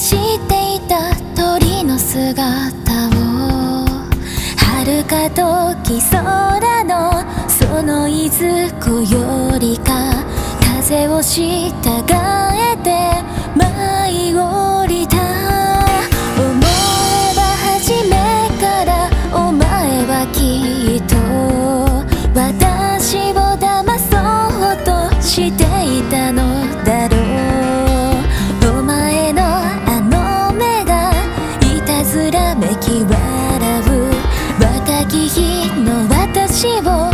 していた鳥の姿を遥か時空のそのいずこよりか風を従えて舞い降りた。思えば初めからお前はきっと私を騙そうとしていたのだろう。お前のあの目がいたずらめき笑う若き日の私を